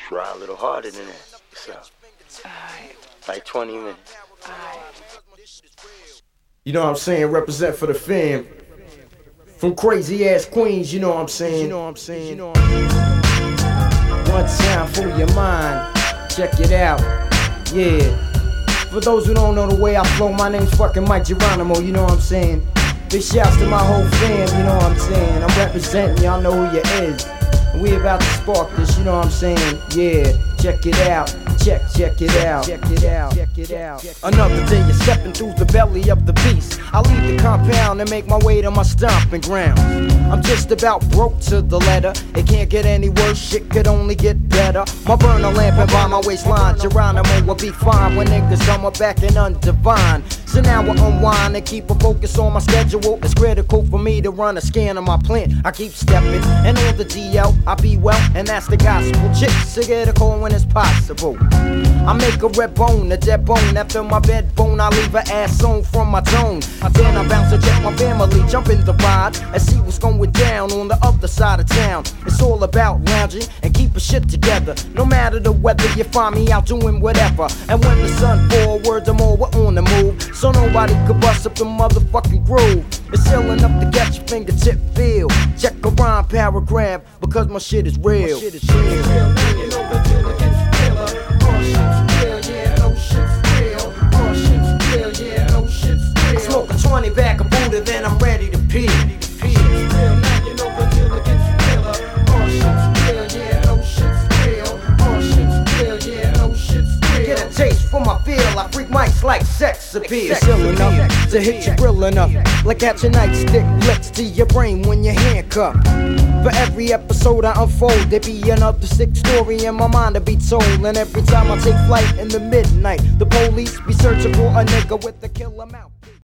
Try a little harder than that. So, Alright. like 20 minutes. Alright. You know what I'm saying? Represent for the fam. From crazy ass Queens, you know what I'm saying? One time for your mind. Check it out. Yeah. For those who don't know the way I flow, my name's fucking Mike Geronimo, you know what I'm saying? Big shouts to my whole fam, you know what I'm saying? I'm representing, y'all know who you is. And we about to spark this, you know what I'm saying? Yeah, check it out. Check it out. Another day you're stepping through the belly of the beast. I leave the compound and make my way to my stomping ground. I'm just about broke to the letter. It can't get any worse, shit could only get better. My burner lamping by my waistline. Geronimo will be fine when niggas come back and undivine. So now I unwind and keep a focus on my schedule. It's critical for me to run a scan of my plant. I keep stepping, and on the DL, I be well, and that's the gospel. Chicks to get a call when it's possible. I make a red bone, a dead bone. After my bed bone, I leave her ass on from my tone. Then I bounce to check my family, jump in the ride, and see what's going down on the other side of town. It's all about lounging and keeping shit together. No matter the weather, you find me out doing whatever. And when the sun forwards, I'm over on the move, so nobody could bust up the motherfucking groove. It's ill enough to get your fingertip feel. Check a rhyme paragraph, because my shit is real. I smoke a 20 back of Buddha, then I'm ready to pee. Get a taste for my feel, I freak mics like sex appeal. It's ill enough to hit you real enough, like catching nightstick licks to your brain when you're handcuffed. For every episode I unfold, there be another sick story in my mind to be told. And every time I take flight in the midnight, the police be searching for a nigga with a killer mouth.